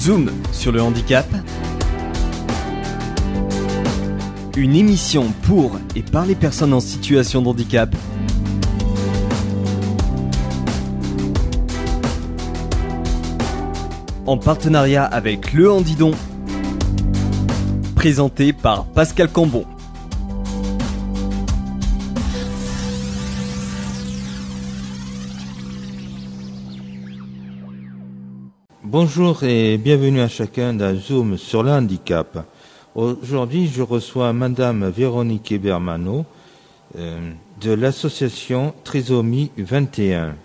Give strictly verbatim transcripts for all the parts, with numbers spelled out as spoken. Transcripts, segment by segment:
Zoom sur le handicap. Une émission pour et par les personnes en situation de handicap. En partenariat avec Le Handidon. Présenté par Pascal Cambon. Bonjour et bienvenue à chacun d'un Zoom sur le handicap. Aujourd'hui, je reçois Madame Véronique Ebermanno euh, de l'association Trisomie vingt et un.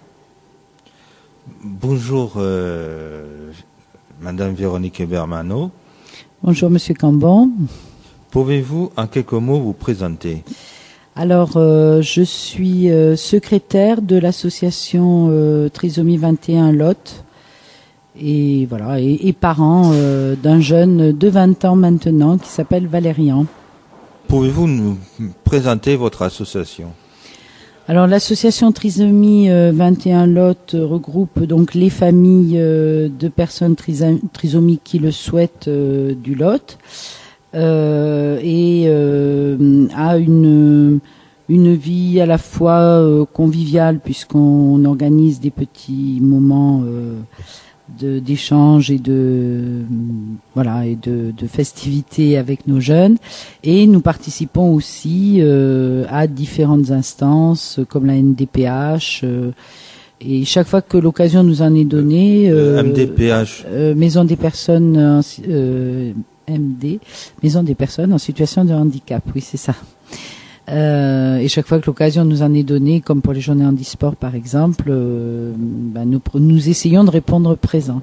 Bonjour euh, Madame Véronique Ebermanno. Bonjour Monsieur Cambon. Pouvez-vous en quelques mots vous présenter ? Alors, euh, je suis euh, secrétaire de l'association euh, Trisomie vingt et un Lot. Et voilà, et, et parent euh, d'un jeune de vingt ans maintenant qui s'appelle Valérian. Pouvez-vous nous présenter votre association ? Alors l'association Trisomie euh, vingt et un Lot regroupe donc les familles euh, de personnes trisom- trisomiques qui le souhaitent euh, du Lot euh, et euh, a une une vie à la fois euh, conviviale puisqu'on organise des petits moments euh, de d'échanges et de voilà et de, de festivités avec nos jeunes, et nous participons aussi euh, à différentes instances comme la N D P H euh, et chaque fois que l'occasion nous en est donnée euh, M D P H euh, Maison des personnes en, euh, M D Maison des personnes en situation de handicap, oui c'est ça. Euh, et chaque fois que l'occasion nous en est donnée, comme pour les journées handisport par exemple, euh, ben nous, nous essayons de répondre présent.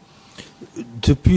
Depuis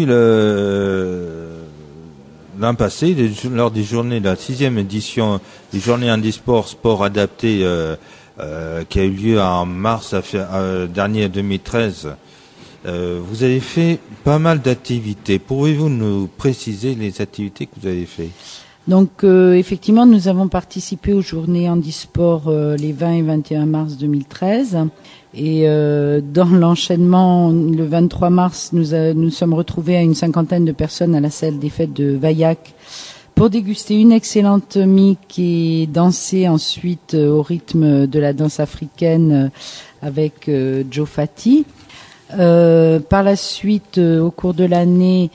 le, l'an passé, lors des journées de la sixième édition des journées handisport sport adapté euh, euh, qui a eu lieu en mars euh, dernier deux mille treize, euh, vous avez fait pas mal d'activités. Pouvez-vous nous préciser les activités que vous avez faites ? Donc euh, effectivement, nous avons participé aux journées handisport euh, les vingt et vingt et un mars deux mille treize. Et euh, dans l'enchaînement, le vingt-trois mars, nous a, nous sommes retrouvés à une cinquantaine de personnes à la salle des fêtes de Vaillac pour déguster une excellente mick et danser ensuite euh, au rythme de la danse africaine euh, avec euh, Joe Fati. Euh, par la suite, euh, au cours de l'année,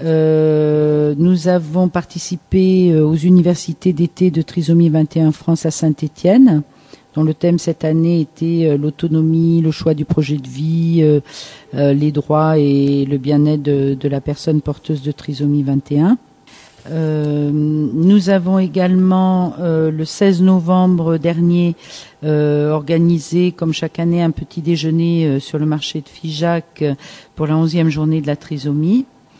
euh, nous avons participé euh, aux universités d'été de Trisomie vingt et un France à Saint-Étienne, dont le thème cette année était euh, l'autonomie, le choix du projet de vie, euh, euh, les droits et le bien-être de, de la personne porteuse de Trisomie vingt et un. Euh, nous avons également euh, le seize novembre dernier euh, organisé comme chaque année un petit déjeuner euh, sur le marché de Figeac euh, pour la onzième journée de la trisomie.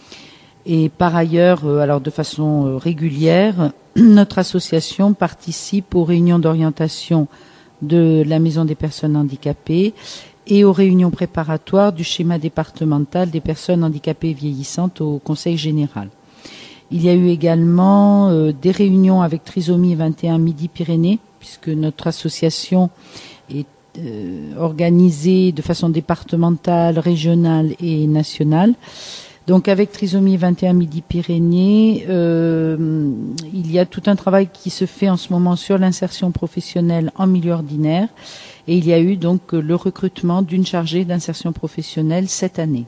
Et par ailleurs, euh, alors de façon euh, régulière, notre association participe aux réunions d'orientation de la Maison des personnes handicapées et aux réunions préparatoires du schéma départemental des personnes handicapées vieillissantes au Conseil général. Il y a eu également euh, des réunions avec Trisomie vingt et un Midi-Pyrénées, puisque notre association est euh, organisée de façon départementale, régionale et nationale. Donc avec Trisomie vingt et un Midi-Pyrénées, euh, il y a tout un travail qui se fait en ce moment sur l'insertion professionnelle en milieu ordinaire. Et il y a eu donc le recrutement d'une chargée d'insertion professionnelle cette année.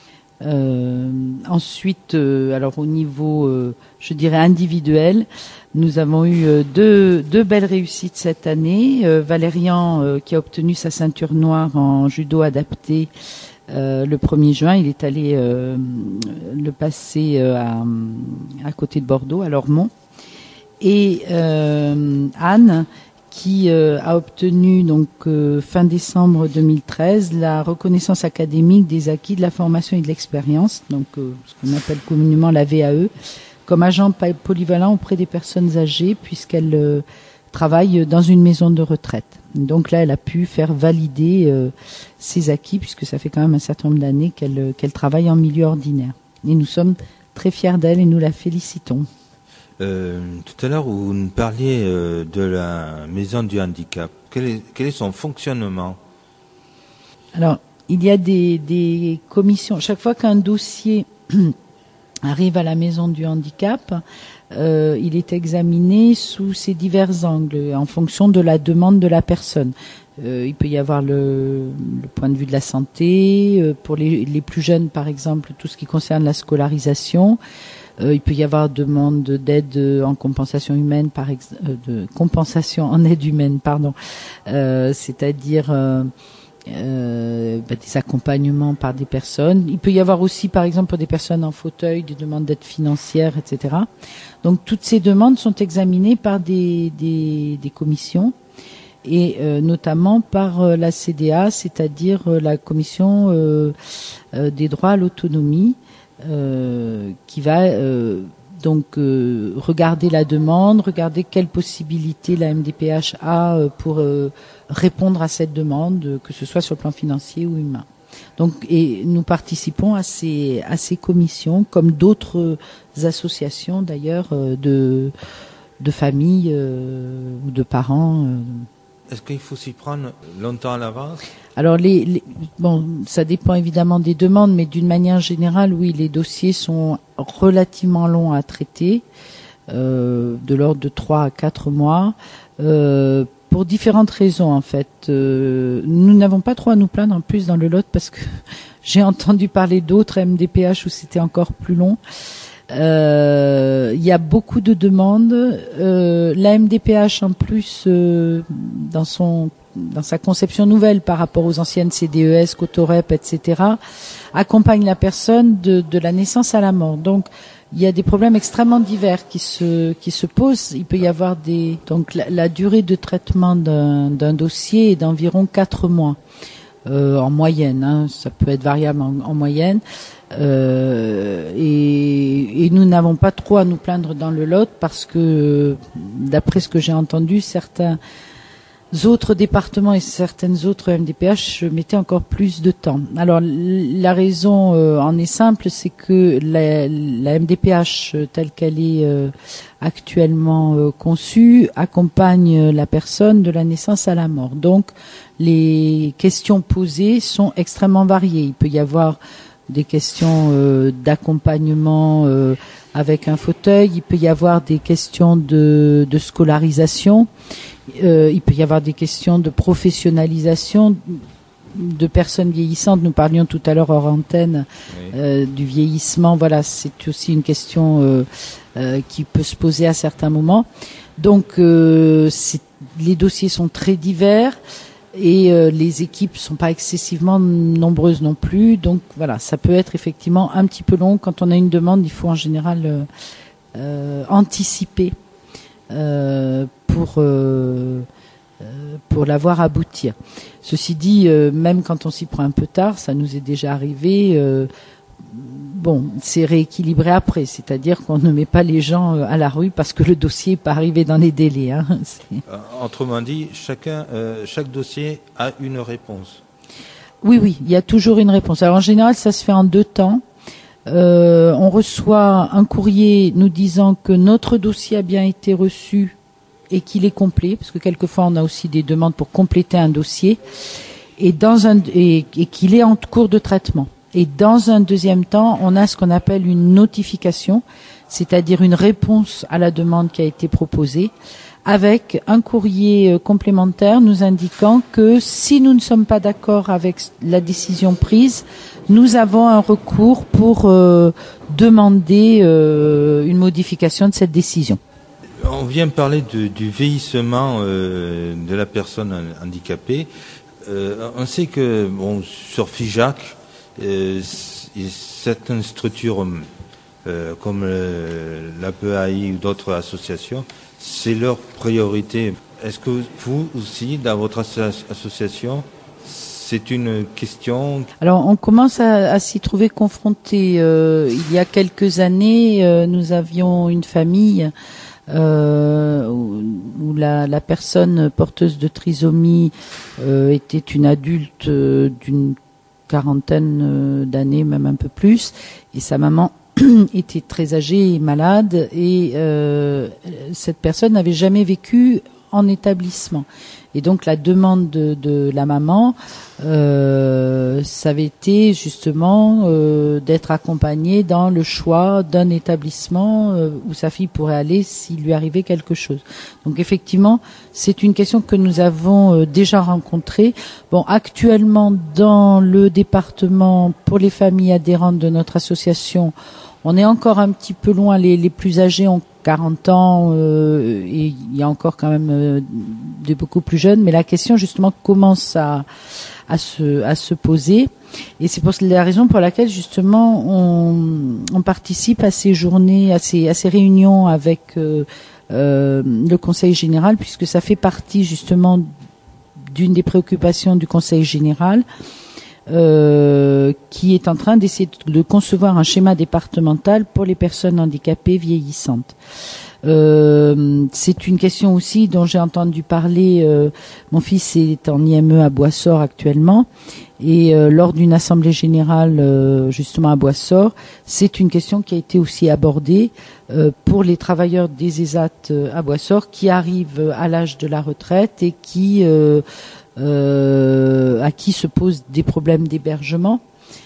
Euh, ensuite, euh, alors au niveau, euh, je dirais individuel, nous avons eu euh, deux, deux belles réussites cette année. Euh, Valérian euh, qui a obtenu sa ceinture noire en judo adapté euh, le premier juin, il est allé euh, le passer euh, à, à côté de Bordeaux, à Lormont. Et euh, Anne qui euh, a obtenu donc euh, fin décembre deux mille treize la reconnaissance académique des acquis de la formation et de l'expérience, donc euh, ce qu'on appelle communément la V A E, comme agent polyvalent auprès des personnes âgées, puisqu'elle euh, travaille dans une maison de retraite. Donc là, elle a pu faire valider euh, ses acquis, puisque ça fait quand même un certain nombre d'années qu'elle, qu'elle travaille en milieu ordinaire. Et nous sommes très fiers d'elle et nous la félicitons. Euh, tout à l'heure, vous nous parliez euh, de la maison du handicap. Quel est, quel est son fonctionnement ? Alors, il y a des, des commissions. Chaque fois qu'un dossier arrive à la maison du handicap, euh, il est examiné sous ces divers angles, en fonction de la demande de la personne. Euh, il peut y avoir le, le point de vue de la santé, euh, pour les, les plus jeunes par exemple, tout ce qui concerne la scolarisation. Euh, il peut y avoir demande d'aide en compensation humaine, par ex, euh, de compensation en aide humaine, pardon, euh, c'est-à-dire euh, Euh, bah, des accompagnements par des personnes. Il peut y avoir aussi, par exemple, pour des personnes en fauteuil, des demandes d'aide financière, et cetera. Donc, toutes ces demandes sont examinées par des, des, des commissions et euh, notamment par euh, la C D A, c'est-à-dire euh, la commission euh, euh, des droits à l'autonomie, euh, qui va euh, donc euh, regarder la demande, regarder quelles possibilités la M D P H a euh, pour euh, répondre à cette demande, que ce soit sur le plan financier ou humain. Donc, et nous participons à ces à ces commissions, comme d'autres associations d'ailleurs euh, de de familles euh, ou de parents. Euh. Est-ce qu'il faut s'y prendre longtemps à l'avance? Alors, les, les, bon, ça dépend évidemment des demandes, mais d'une manière générale, oui, les dossiers sont relativement longs à traiter, euh, de l'ordre de trois à quatre mois, euh, pour différentes raisons en fait. Euh, nous n'avons pas trop à nous plaindre en plus dans le Lot, parce que j'ai entendu parler d'autres M D P H où c'était encore plus long. Euh, il y a beaucoup de demandes. Euh, la M D P H en plus, euh, dans son dans sa conception nouvelle par rapport aux anciennes C D E S, Cotorep, et cetera, accompagne la personne de, de la naissance à la mort. Donc, il y a des problèmes extrêmement divers qui se qui se posent. Il peut y avoir des donc la, la durée de traitement d'un, d'un dossier est d'environ quatre mois euh, en moyenne. Hein, ça peut être variable en, en moyenne. Euh, et, et nous n'avons pas trop à nous plaindre dans le Lot, parce que d'après ce que j'ai entendu, certains autres départements et certaines autres M D P H mettaient encore plus de temps. Alors la raison euh, en est simple, c'est que la, la M D P H telle qu'elle est euh, actuellement euh, conçue accompagne la personne de la naissance à la mort. Donc les questions posées sont extrêmement variées. Il peut y avoir des questions euh, d'accompagnement euh, avec un fauteuil, il peut y avoir des questions de, de scolarisation, euh, il peut y avoir des questions de professionnalisation de personnes vieillissantes. Nous parlions tout à l'heure hors antenne euh, du vieillissement. Voilà, c'est aussi une question euh, euh, qui peut se poser à certains moments. Donc, euh, c'est, les dossiers sont très divers. Et euh, les équipes sont pas excessivement nombreuses non plus, donc voilà, ça peut être effectivement un petit peu long. Quand on a une demande, il faut en général euh, euh, anticiper euh, pour euh, euh, pour la voir aboutir. Ceci dit, euh, même quand on s'y prend un peu tard, ça nous est déjà arrivé. Euh, Bon, c'est rééquilibré après, c'est-à-dire qu'on ne met pas les gens à la rue parce que le dossier n'est pas arrivé dans les délais. Hein. Euh, autrement dit, chacun, euh, chaque dossier a une réponse. Oui, oui, il y a toujours une réponse. Alors en général, ça se fait en deux temps. Euh, on reçoit un courrier nous disant que notre dossier a bien été reçu et qu'il est complet, parce que quelquefois on a aussi des demandes pour compléter un dossier, et, dans un, et, et qu'il est en cours de traitement. Et dans un deuxième temps, on a ce qu'on appelle une notification, c'est-à-dire une réponse à la demande qui a été proposée, avec un courrier complémentaire nous indiquant que si nous ne sommes pas d'accord avec la décision prise, nous avons un recours pour euh, demander euh, une modification de cette décision. On vient de parler de, du vieillissement euh, de la personne handicapée. Euh, on sait que bon, sur FIJAC, Euh, certaines structures euh, comme euh, l'A P A I ou d'autres associations, c'est leur priorité. Est-ce que vous aussi, dans votre association, c'est une question? Alors, on commence à, à s'y trouver confronté. Euh, il y a quelques années, euh, nous avions une famille euh, où, où la, la personne porteuse de trisomie euh, était une adulte euh, d'une quarantaine d'années, même un peu plus, et sa maman était très âgée et malade, et euh, cette personne n'avait jamais vécu en établissement. Et donc la demande de, de la maman, euh, ça avait été justement euh, d'être accompagnée dans le choix d'un établissement euh, où sa fille pourrait aller s'il lui arrivait quelque chose. Donc effectivement, c'est une question que nous avons euh, déjà rencontrée. Bon, actuellement dans le département pour les familles adhérentes de notre association, on est encore un petit peu loin. Les, les plus âgés ont quarante ans euh, et il y a encore quand même euh, de beaucoup plus jeunes. Mais la question justement commence à, à, se, à se poser. Et c'est pour la raison pour laquelle justement on, on participe à ces journées, à ces, à ces réunions avec euh, euh, le Conseil général, puisque ça fait partie justement d'une des préoccupations du Conseil général. Euh, qui est en train d'essayer de concevoir un schéma départemental pour les personnes handicapées vieillissantes. Euh, c'est une question aussi dont j'ai entendu parler. Euh, mon fils est en I M E à Boissor actuellement, et euh, lors d'une assemblée générale euh, justement à Boissor, c'est une question qui a été aussi abordée euh, pour les travailleurs des ESAT euh, à Boissor qui arrivent à l'âge de la retraite et qui euh, Euh, à qui se posent des problèmes d'hébergement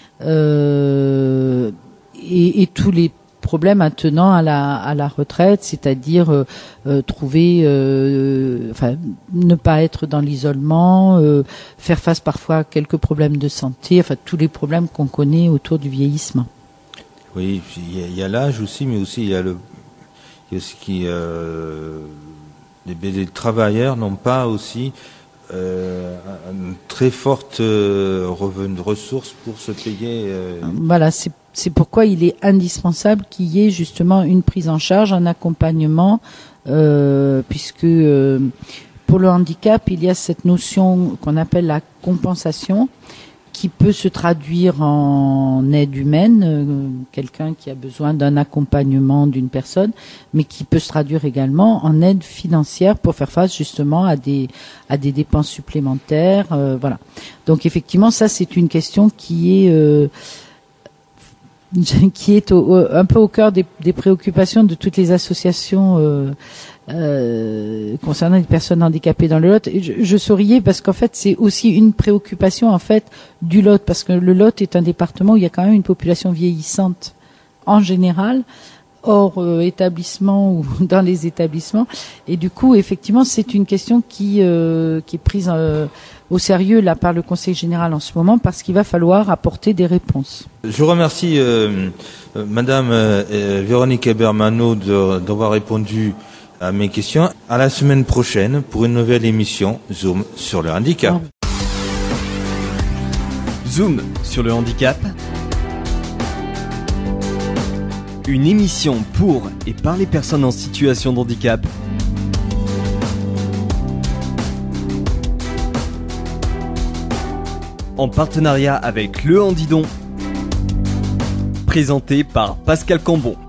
euh, et, et tous les problèmes attenant à la, à la retraite, c'est-à-dire euh, euh, trouver, euh, enfin, ne pas être dans l'isolement, euh, faire face parfois à quelques problèmes de santé, enfin tous les problèmes qu'on connaît autour du vieillissement. Oui, il y a, il y a l'âge aussi, mais aussi il y a le, il y a ce qui, euh, les, les travailleurs n'ont pas aussi Euh, une très forte euh, revenu, ressource pour se payer. Euh... Voilà, c'est, c'est pourquoi il est indispensable qu'il y ait justement une prise en charge, un accompagnement, euh, puisque euh, pour le handicap, il y a cette notion qu'on appelle la compensation, qui peut se traduire en aide humaine, euh, quelqu'un qui a besoin d'un accompagnement d'une personne, mais qui peut se traduire également en aide financière pour faire face justement à des à des dépenses supplémentaires, euh, voilà. Donc effectivement, ça c'est une question qui est euh, qui est au, au, un peu au cœur des, des préoccupations de toutes les associations euh, euh, concernant les personnes handicapées dans le Lot. Et je, je souriais parce qu'en fait c'est aussi une préoccupation en fait du Lot, parce que le Lot est un département où il y a quand même une population vieillissante en général, hors euh, établissement ou dans les établissements, et du coup effectivement c'est une question qui euh, qui est prise euh, au sérieux là par le Conseil général en ce moment, parce qu'il va falloir apporter des réponses. Je vous remercie euh, euh, Madame euh, Véronique Ebermanno de, d'avoir répondu à mes questions. À la semaine prochaine pour une nouvelle émission Zoom sur le handicap. Zoom sur le handicap. Une émission pour et par les personnes en situation de handicap. En partenariat avec Le Handidon. Présenté par Pascal Cambon.